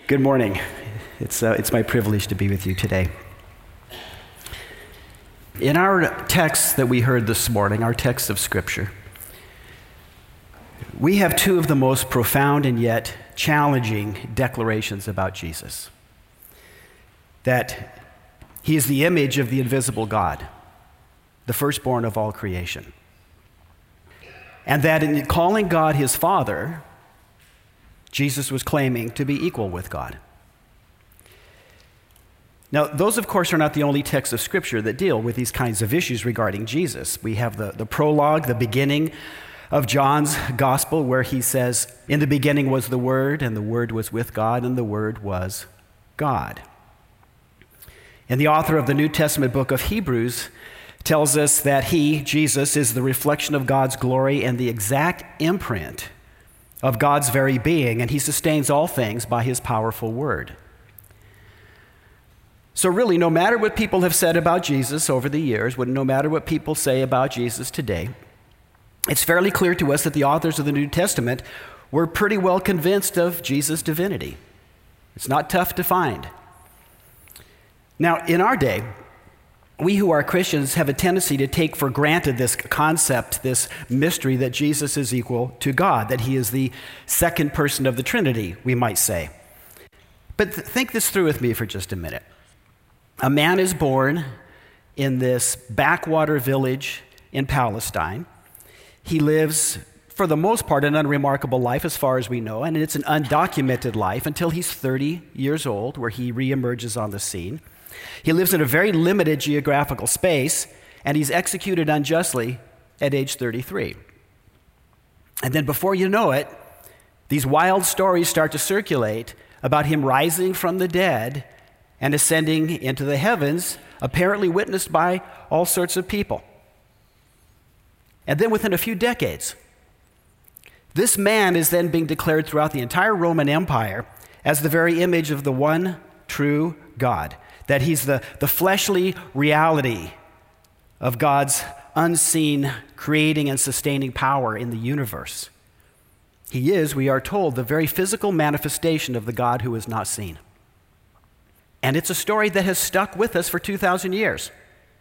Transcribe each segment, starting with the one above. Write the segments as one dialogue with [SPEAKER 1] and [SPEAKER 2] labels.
[SPEAKER 1] Good morning. It's my privilege to be with you today. In our text that we heard this morning, our text of Scripture, we have two of the most profound and yet challenging declarations about Jesus. That he is the image of the invisible God, the firstborn of all creation. And that in calling God his Father, Jesus was claiming to be equal with God. Now, those, of course, are not the only texts of Scripture that deal with these kinds of issues regarding Jesus. We have the prologue, the beginning of John's Gospel, where he says, "In the beginning was the Word, and the Word was with God, and the Word was God." And the author of the New Testament book of Hebrews tells us that he, Jesus, is the reflection of God's glory and the exact imprint of God's very being, and he sustains all things by his powerful word. So really, no matter what people have said about Jesus over the years, no matter what people say about Jesus today, it's fairly clear to us that the authors of the New Testament were pretty well convinced of Jesus' divinity. It's not tough to find. Now, in our day, we who are Christians have a tendency to take for granted this concept, this mystery that Jesus is equal to God, that he is the second person of the Trinity, we might say. But think this through with me for just a minute. A man is born in this backwater village in Palestine. He lives, for the most part, an unremarkable life as far as we know, and it's an undocumented life until he's 30 years old, where he reemerges on the scene. He lives in a very limited geographical space, and he's executed unjustly at age 33. And then before you know it, these wild stories start to circulate about him rising from the dead and ascending into the heavens, apparently witnessed by all sorts of people. And then within a few decades, this man is then being declared throughout the entire Roman Empire as the very image of the one true God. That he's the fleshly reality of God's unseen creating and sustaining power in the universe. He is, we are told, the very physical manifestation of the God who is not seen. And it's a story that has stuck with us for 2,000 years.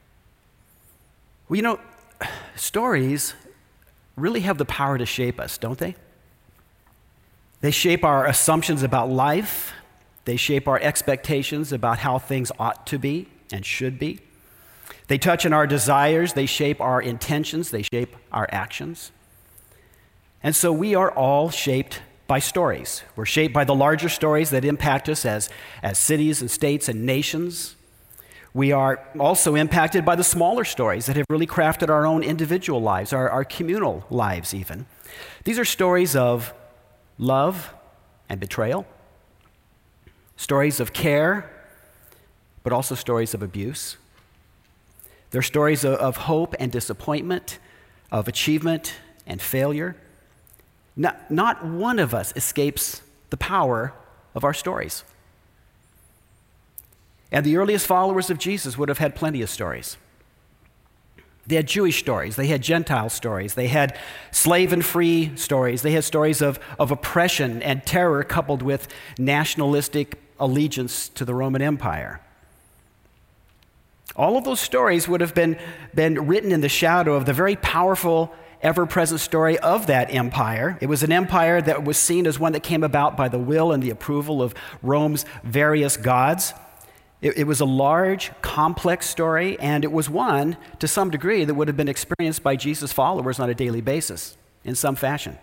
[SPEAKER 1] Well, stories really have the power to shape us, don't they? They shape our assumptions about life. They shape our expectations about how things ought to be and should be. They touch on our desires. They shape our intentions. They shape our actions. And so we are all shaped by stories. We're shaped by the larger stories that impact us as cities and states and nations. We are also impacted by the smaller stories that have really crafted our own individual lives, our communal lives even. These are stories of love and betrayal, stories of care, but also stories of abuse. They're stories of hope and disappointment, of achievement and failure. Not one of us escapes the power of our stories. And the earliest followers of Jesus would have had plenty of stories. They had Jewish stories, they had Gentile stories, they had slave and free stories, they had stories of oppression and terror coupled with nationalistic allegiance to the Roman Empire. All of those stories would have been written in the shadow of the very powerful, ever-present story of that empire. It was an empire that was seen as one that came about by the will and the approval of Rome's various gods. It was a large, complex story, and it was one, to some degree, that would have been experienced by Jesus' followers on a daily basis, in some fashion.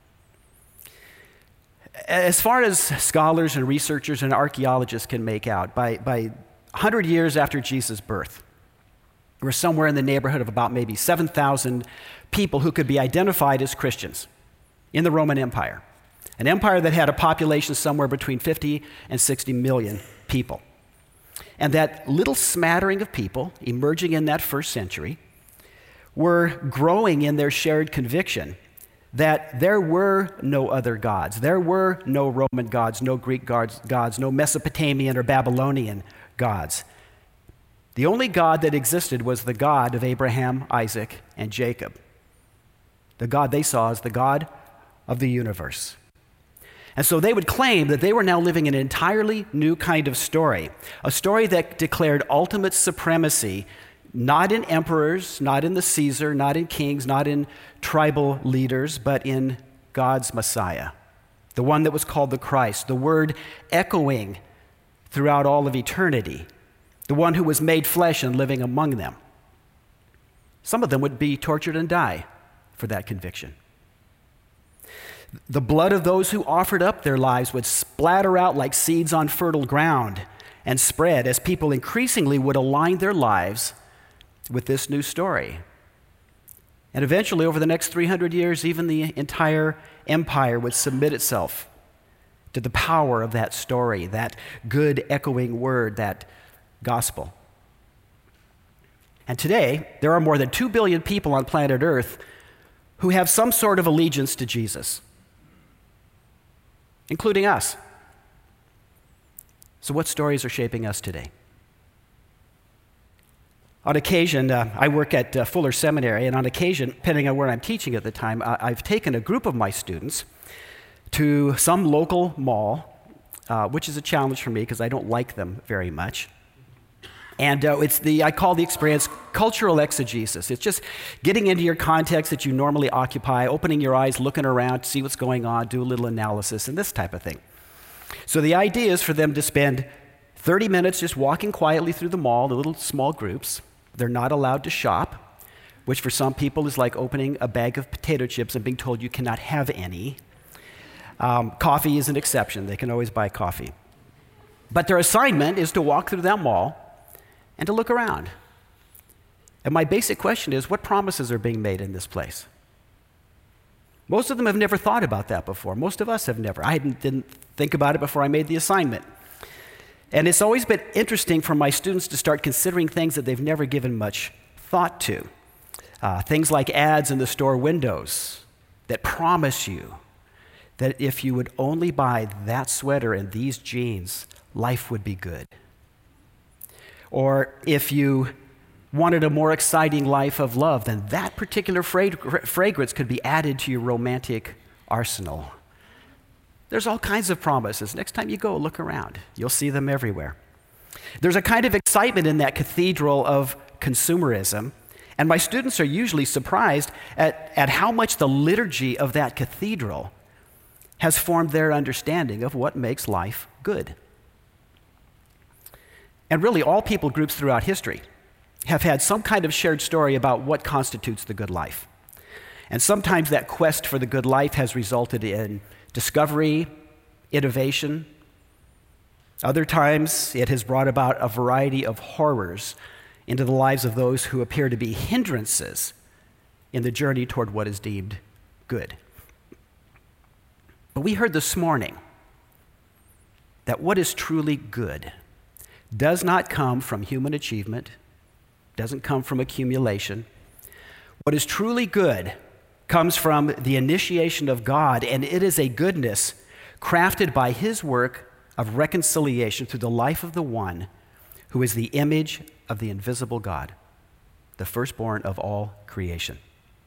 [SPEAKER 1] As far as scholars and researchers and archaeologists can make out, by 100 years after Jesus' birth, we're somewhere in the neighborhood of about maybe 7,000 people who could be identified as Christians in the Roman Empire, an empire that had a population somewhere between 50 and 60 million people. And that little smattering of people emerging in that first century were growing in their shared conviction that there were no other gods. There were no Roman gods, no Greek gods, no Mesopotamian or Babylonian gods. The only God that existed was the God of Abraham, Isaac, and Jacob. The God they saw as the God of the universe. And so they would claim that they were now living an entirely new kind of story, a story that declared ultimate supremacy, not in emperors, not in the Caesar, not in kings, not in tribal leaders, but in God's Messiah, the one that was called the Christ, the word echoing throughout all of eternity, the one who was made flesh and living among them. Some of them would be tortured and die for that conviction. The blood of those who offered up their lives would splatter out like seeds on fertile ground and spread as people increasingly would align their lives with this new story. And eventually, over the next 300 years, even the entire empire would submit itself to the power of that story, that good echoing word, that gospel. And today, there are more than 2 billion people on planet Earth who have some sort of allegiance to Jesus, including us. So what stories are shaping us today? On occasion, I work at Fuller Seminary, and on occasion, depending on where I'm teaching at the time, I've taken a group of my students to some local mall, which is a challenge for me because I don't like them very much. And I call the experience cultural exegesis. It's just getting into your context that you normally occupy, opening your eyes, looking around, see what's going on, do a little analysis, and this type of thing. So the idea is for them to spend 30 minutes just walking quietly through the mall, the little small groups. They're not allowed to shop, which for some people is like opening a bag of potato chips and being told you cannot have any. Coffee is an exception. They can always buy coffee. But their assignment is to walk through that mall and to look around. And my basic question is, what promises are being made in this place? Most of them have never thought about that before. Most of us have never. I didn't think about it before I made the assignment. And it's always been interesting for my students to start considering things that they've never given much thought to. Things like ads in the store windows that promise you that if you would only buy that sweater and these jeans, life would be good. Or if you wanted a more exciting life of love, then that particular fragrance could be added to your romantic arsenal. There's all kinds of promises. Next time you go, look around. You'll see them everywhere. There's a kind of excitement in that cathedral of consumerism, and my students are usually surprised at how much the liturgy of that cathedral has formed their understanding of what makes life good. And really, all people groups throughout history have had some kind of shared story about what constitutes the good life. And sometimes that quest for the good life has resulted in discovery, innovation. Other times, it has brought about a variety of horrors into the lives of those who appear to be hindrances in the journey toward what is deemed good. But we heard this morning that what is truly good does not come from human achievement, doesn't come from accumulation. What is truly good comes from the initiation of God, and it is a goodness crafted by His work of reconciliation through the life of the one who is the image of the invisible God, the firstborn of all creation.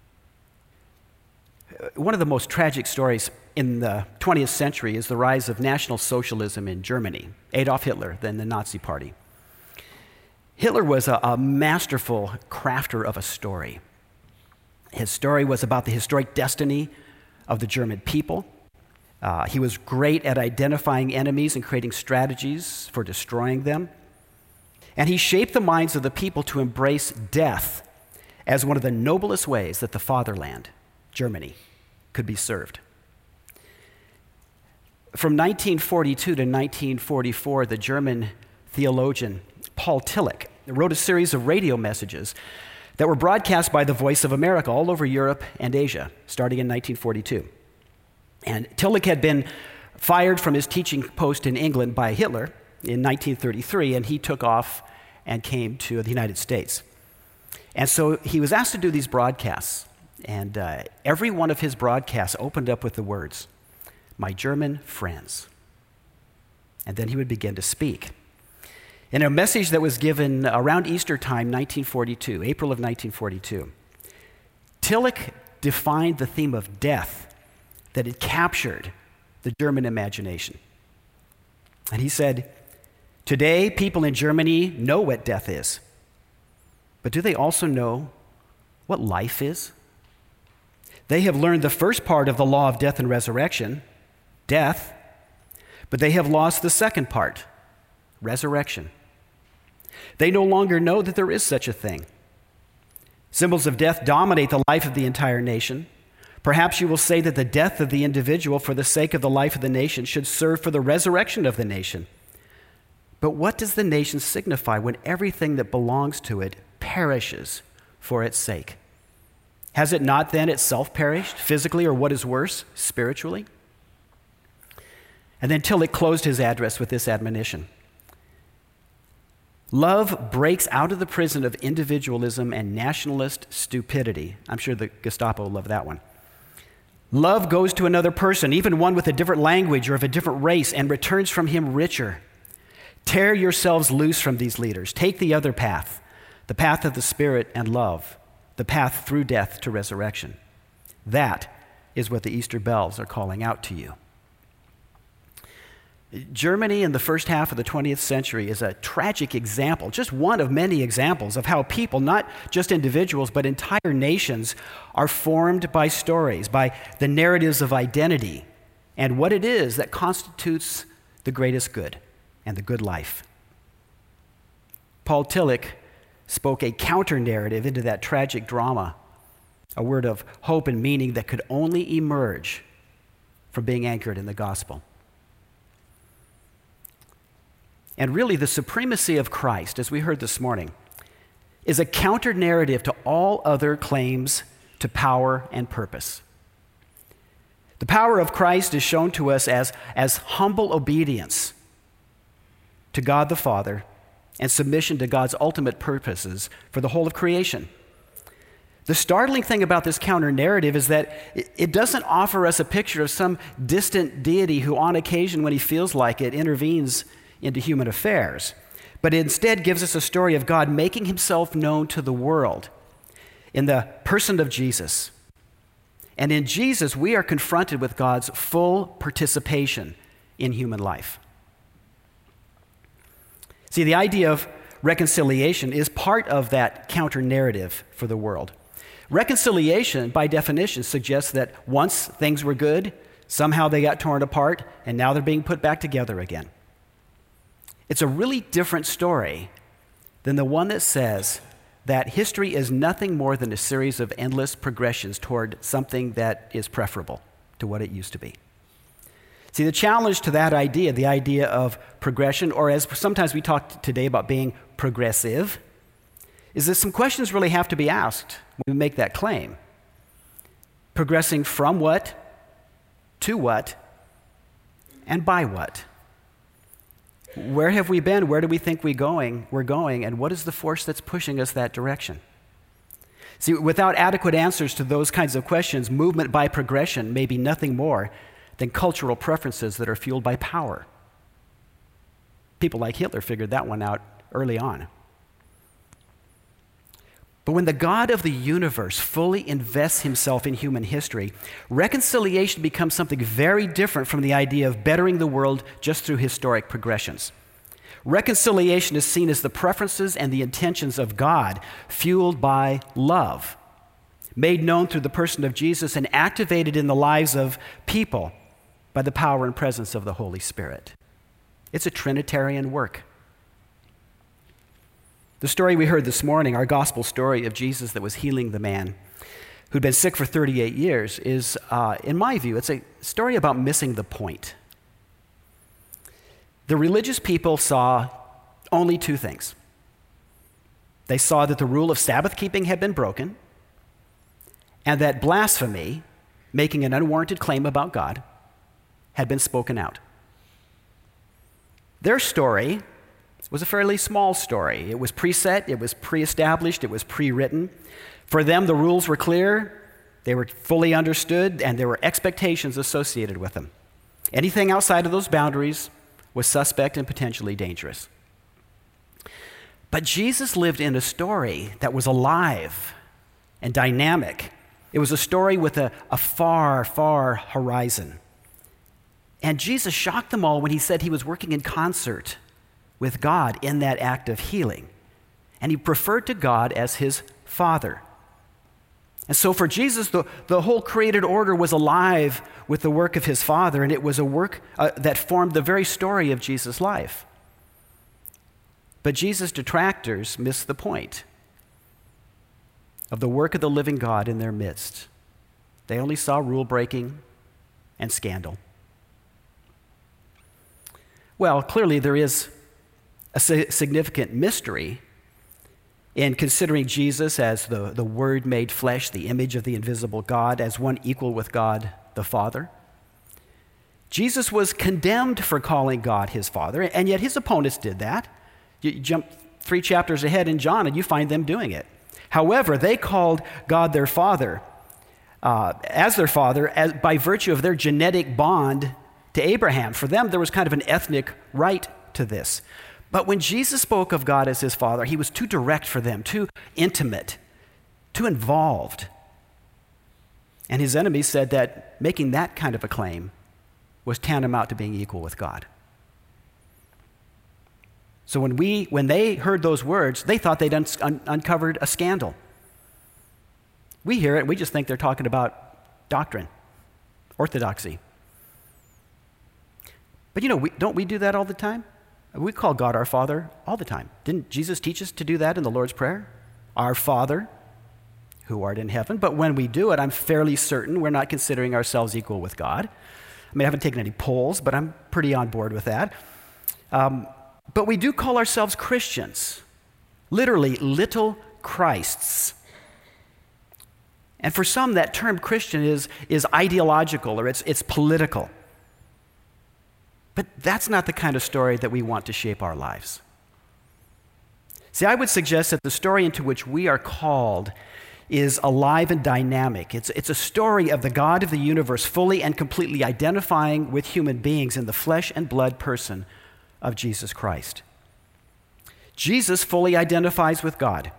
[SPEAKER 1] One of the most tragic stories in the 20th century is the rise of National Socialism in Germany, Adolf Hitler, then the Nazi Party. Hitler was a masterful crafter of a story. His story was about the historic destiny of the German people. He was great at identifying enemies and creating strategies for destroying them. And he shaped the minds of the people to embrace death as one of the noblest ways that the fatherland, Germany, could be served. From 1942 to 1944, the German theologian Paul Tillich wrote a series of radio messages that were broadcast by the Voice of America all over Europe and Asia, starting in 1942. And Tillich had been fired from his teaching post in England by Hitler in 1933, and he took off and came to the United States. And so he was asked to do these broadcasts, and every one of his broadcasts opened up with the words, "My German friends." And then he would begin to speak. In a message that was given around Easter time, 1942, April of 1942, Tillich defined the theme of death that had captured the German imagination. And he said, today people in Germany know what death is, but do they also know what life is? They have learned the first part of the law of death and resurrection, death, but they have lost the second part, resurrection. They no longer know that there is such a thing. Symbols of death dominate the life of the entire nation. Perhaps you will say that the death of the individual for the sake of the life of the nation should serve for the resurrection of the nation. But what does the nation signify when everything that belongs to it perishes for its sake? Has it not then itself perished, physically, or what is worse, spiritually? And then Tillich closed his address with this admonition. Love breaks out of the prison of individualism and nationalist stupidity. I'm sure the Gestapo will love that one. Love goes to another person, even one with a different language or of a different race, and returns from him richer. Tear yourselves loose from these leaders. Take the other path, the path of the Spirit and love, the path through death to resurrection. That is what the Easter bells are calling out to you. Germany in the first half of the 20th century is a tragic example, just one of many examples of how people, not just individuals, but entire nations, are formed by stories, by the narratives of identity, and what it is that constitutes the greatest good and the good life. Paul Tillich spoke a counter-narrative into that tragic drama, a word of hope and meaning that could only emerge from being anchored in the gospel. And really, the supremacy of Christ, as we heard this morning, is a counter-narrative to all other claims to power and purpose. The power of Christ is shown to us as humble obedience to God the Father and submission to God's ultimate purposes for the whole of creation. The startling thing about this counter-narrative is that it doesn't offer us a picture of some distant deity who, on occasion, when he feels like it, intervenes into human affairs, but instead gives us a story of God making himself known to the world in the person of Jesus. And in Jesus, we are confronted with God's full participation in human life. See, the idea of reconciliation is part of that counter-narrative for the world. Reconciliation, by definition, suggests that once things were good, somehow they got torn apart, and now they're being put back together again. It's a really different story than the one that says that history is nothing more than a series of endless progressions toward something that is preferable to what it used to be. See, the challenge to that idea, the idea of progression, or as sometimes we talk today about being progressive, is that some questions really have to be asked when we make that claim. Progressing from what, to what, and by what? Where have we been? Where do we think we're going? And what is the force that's pushing us that direction? See, without adequate answers to those kinds of questions, movement by progression may be nothing more than cultural preferences that are fueled by power. People like Hitler figured that one out early on. But when the God of the universe fully invests himself in human history, reconciliation becomes something very different from the idea of bettering the world just through historic progressions. Reconciliation is seen as the preferences and the intentions of God, fueled by love, made known through the person of Jesus and activated in the lives of people by the power and presence of the Holy Spirit. It's a Trinitarian work. The story we heard this morning, our gospel story of Jesus that was healing the man who'd been sick for 38 years, is, in my view, it's a story about missing the point. The religious people saw only two things. They saw that the rule of Sabbath keeping had been broken, and that blasphemy, making an unwarranted claim about God, had been spoken out. Their story was a fairly small story. It was preset, it was pre-established, it was pre-written. For them, the rules were clear, they were fully understood, and there were expectations associated with them. Anything outside of those boundaries was suspect and potentially dangerous. But Jesus lived in a story that was alive and dynamic. It was a story with a far, far horizon. And Jesus shocked them all when he said he was working in concert with God in that act of healing. And he referred to God as his Father. And so for Jesus, the whole created order was alive with the work of his Father, and it was a work that formed the very story of Jesus' life. But Jesus' detractors missed the point of the work of the living God in their midst. They only saw rule breaking and scandal. Well, clearly there is a significant mystery in considering Jesus as the Word made flesh, the image of the invisible God, as one equal with God the Father. Jesus was condemned for calling God his Father, and yet his opponents did that. You jump 3 chapters ahead in John, and you find them doing it. However, they called God their Father as their Father by virtue of their genetic bond to Abraham. For them, there was kind of an ethnic right to this. But when Jesus spoke of God as his Father, he was too direct for them, too intimate, too involved. And his enemies said that making that kind of a claim was tantamount to being equal with God. So when they heard those words, they thought they'd uncovered a scandal. We hear it, and we just think they're talking about doctrine, orthodoxy. But don't we do that all the time? We call God our Father all the time. Didn't Jesus teach us to do that in the Lord's Prayer? Our Father, who art in heaven. But when we do it, I'm fairly certain we're not considering ourselves equal with God. I mean, I haven't taken any polls, but I'm pretty on board with that. But we do call ourselves Christians, literally little Christs. And for some, that term Christian is ideological or it's political. But that's not the kind of story that we want to shape our lives. See, I would suggest that the story into which we are called is alive and dynamic. It's a story of the God of the universe fully and completely identifying with human beings in the flesh and blood person of Jesus Christ. Jesus fully identifies with God,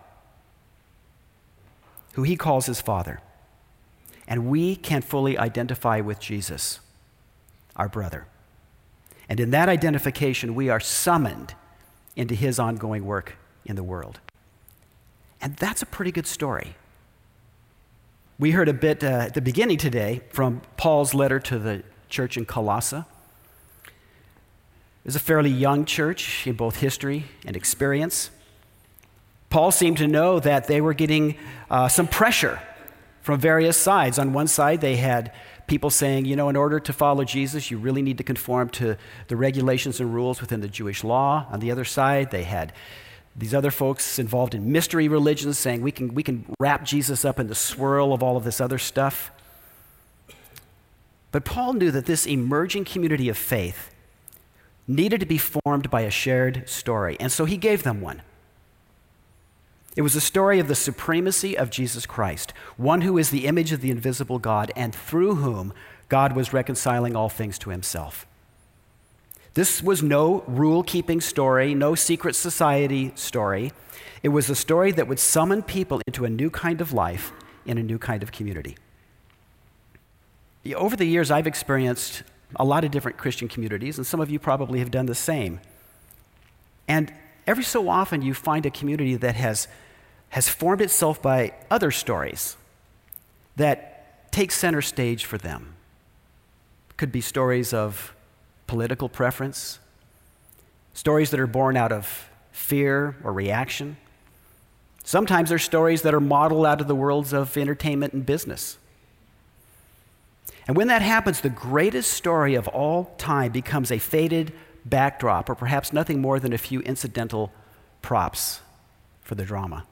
[SPEAKER 1] who he calls his Father. And we can fully identify with Jesus, our brother. And in that identification, we are summoned into his ongoing work in the world. And that's a pretty good story. We heard a bit at the beginning today from Paul's letter to the church in Colossae. It was a fairly young church in both history and experience. Paul seemed to know that they were getting some pressure from various sides. On one side, they had people saying, in order to follow Jesus, you really need to conform to the regulations and rules within the Jewish law. On the other side, they had these other folks involved in mystery religions saying we can wrap Jesus up in the swirl of all of this other stuff. But Paul knew that this emerging community of faith needed to be formed by a shared story, and so he gave them one. It was a story of the supremacy of Jesus Christ, one who is the image of the invisible God and through whom God was reconciling all things to himself. This was no rule-keeping story, no secret society story. It was a story that would summon people into a new kind of life in a new kind of community. Over the years, I've experienced a lot of different Christian communities, and some of you probably have done the same. And every so often, you find a community that has formed itself by other stories that take center stage for them. Could be stories of political preference, stories that are born out of fear or reaction. Sometimes they're stories that are modeled out of the worlds of entertainment and business. And when that happens, the greatest story of all time becomes a faded backdrop, or perhaps nothing more than a few incidental props for the drama.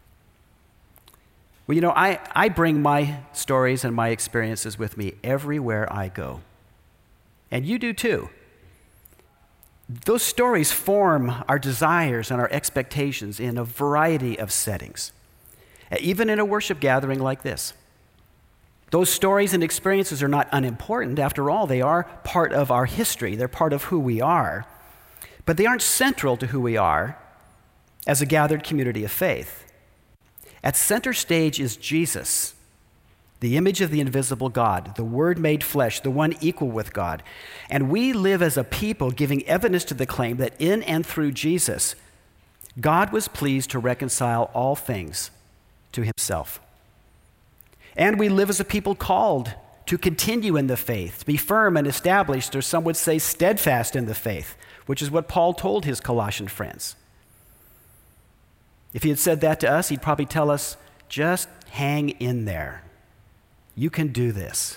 [SPEAKER 1] Well, I bring my stories and my experiences with me everywhere I go. And you do too. Those stories form our desires and our expectations in a variety of settings, even in a worship gathering like this. Those stories and experiences are not unimportant. After all, they are part of our history. They're part of who we are. But they aren't central to who we are as a gathered community of faith. At center stage is Jesus, the image of the invisible God, the Word made flesh, the one equal with God. And we live as a people giving evidence to the claim that in and through Jesus, God was pleased to reconcile all things to himself. And we live as a people called to continue in the faith, to be firm and established, or some would say steadfast in the faith, which is what Paul told his Colossian friends. If he had said that to us, he'd probably tell us, just hang in there. You can do this.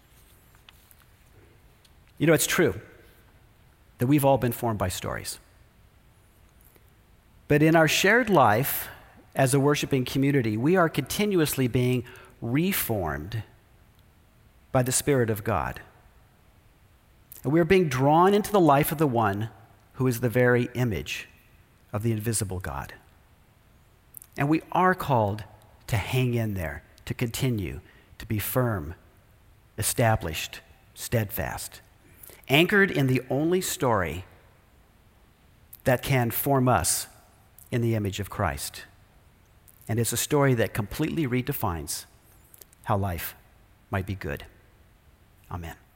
[SPEAKER 1] You know, it's true that we've all been formed by stories. But in our shared life as a worshiping community, we are continuously being reformed by the Spirit of God. And we are being drawn into the life of the one who is the very image of the invisible God. And we are called to hang in there, to continue, to be firm, established, steadfast, anchored in the only story that can form us in the image of Christ. And it's a story that completely redefines how life might be good. Amen.